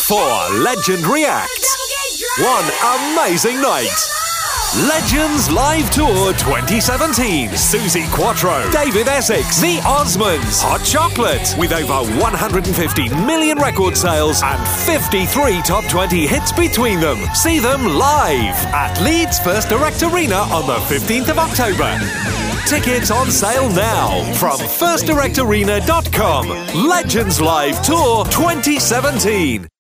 for Legend React. One amazing night. Legends Live Tour 2017. Suzi Quatro, David Essex, The Osmonds, Hot Chocolate, with over 150 million record sales and 53 top 20 hits between them. See them live at Leeds First Direct Arena on the 15th of October. Tickets on sale now from firstdirectarena.com. Legends Live Tour 2017.